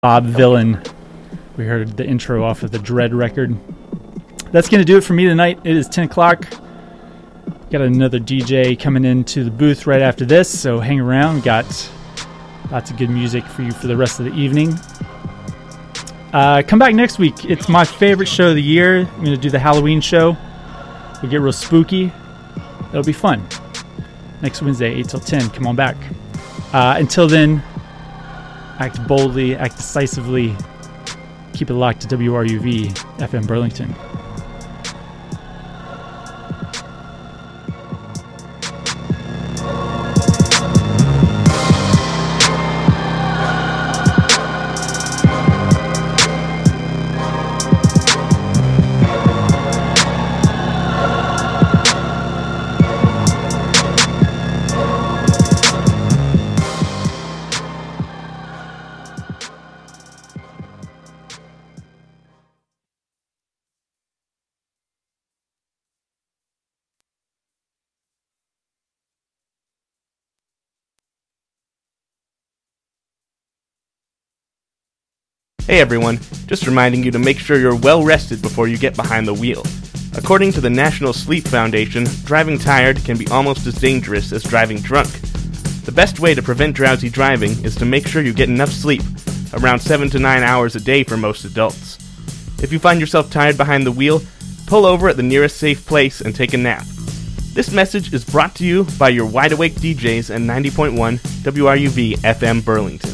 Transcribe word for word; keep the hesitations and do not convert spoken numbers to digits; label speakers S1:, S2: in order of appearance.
S1: Bob Villain. We heard the intro off of the Dread record. That's going to do it for me tonight. It is ten o'clock. Got another D J coming into the booth right after this, so hang around. Got lots of good music for you for the rest of the evening. Uh, come back next week. It's my favorite show of the year. I'm going to do the Halloween show. We'll get real spooky. It'll be fun. Next Wednesday, eight till ten. Come on back. Uh, until then, act boldly, act decisively. Keep it locked to W R U V F M Burlington.
S2: Hey everyone, just reminding you to make sure you're well rested before you get behind the wheel. According to the National Sleep Foundation, driving tired can be almost as dangerous as driving drunk. The best way to prevent drowsy driving is to make sure you get enough sleep, around seven to nine hours a day for most adults. If you find yourself tired behind the wheel, pull over at the nearest safe place and take a nap. This message is brought to you by your wide awake D Js and ninety point one W R U V F M Burlington.